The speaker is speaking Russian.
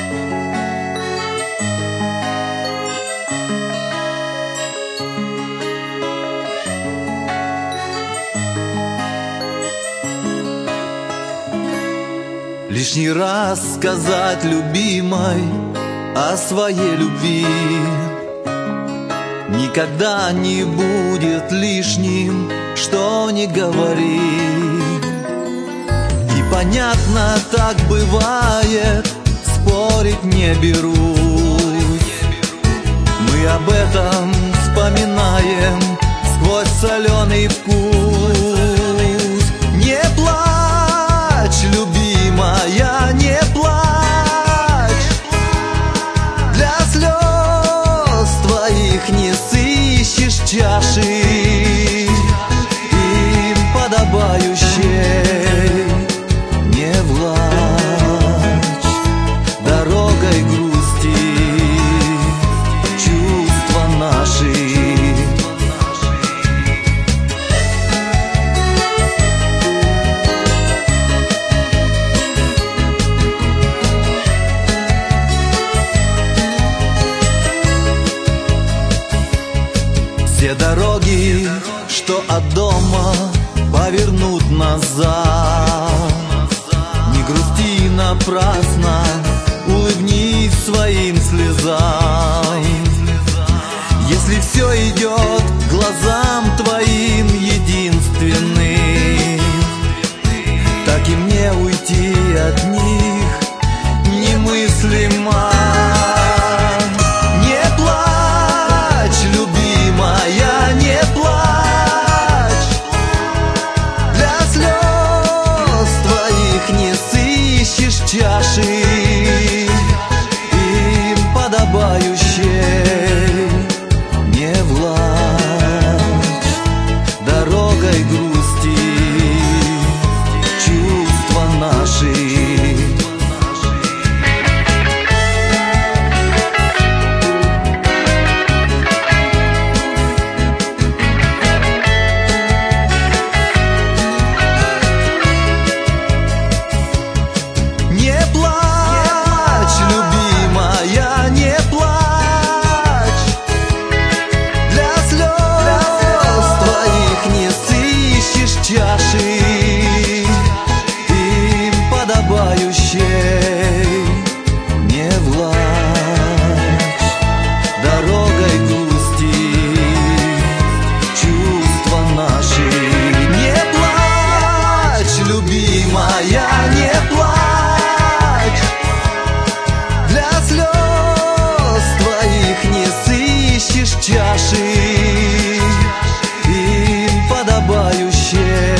Лишний раз сказать любимой о своей любви никогда не будет лишним, что не говори. И понятно, так бывает, спорить не берусь. Мы об этом вспоминаем сквозь соленый вкус. Не плачь, любимая, не плачь. Для слез твоих не сыщешь чаши им подобающей. Не влачь дорогой грусти чувства наши. Все дороги, что от дома повернут назад. Не грусти напрасно, улыбнись своим слезам. Если все идет глазам твоим единственным, так и мне уйти от них немыслимо. Чаши им подобающей. Не влачь дорогой грусти чувства наши. Не плачь, любимая, не плачь. Для слез твоих не сыщешь чаши им подобающей. Не влачь дорогой грусти чувства наши. Не плачь, любимая, не плачь. Для слез твоих не сыщешь чаши им подобающей.